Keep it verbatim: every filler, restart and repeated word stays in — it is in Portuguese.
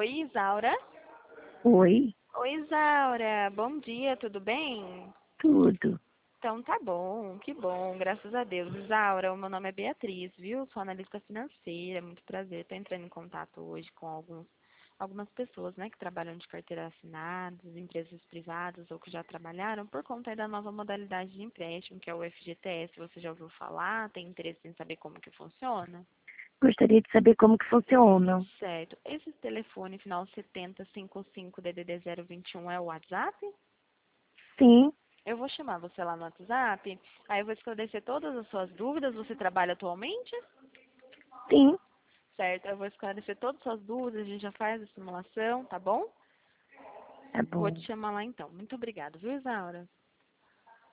Oi, Isaura. Oi, Oi, Isaura. Bom dia, tudo bem? tudo. Então tá bom, que bom, graças a Deus. Isaura, o meu nome é Beatriz, viu? Sou analista financeira, muito prazer. Estou entrando em contato hoje com alguns, algumas pessoas, né, que trabalham de carteira assinada, empresas privadas ou que já trabalharam por conta aí da nova modalidade de empréstimo, que é o F G T S. Você já ouviu falar? Tem interesse em saber como que funciona? Gostaria de saber como que funciona. Certo. Esse telefone final setenta cinquenta e cinco D D D zero vinte e um é o WhatsApp? Sim, Eu vou chamar você lá no WhatsApp, aí eu vou esclarecer todas as suas dúvidas. Você trabalha atualmente? sim, Certo, eu vou esclarecer todas as suas dúvidas, a gente já faz a simulação, tá bom? tá Vou te bom. chamar lá então. Muito obrigada, viu, Isaura?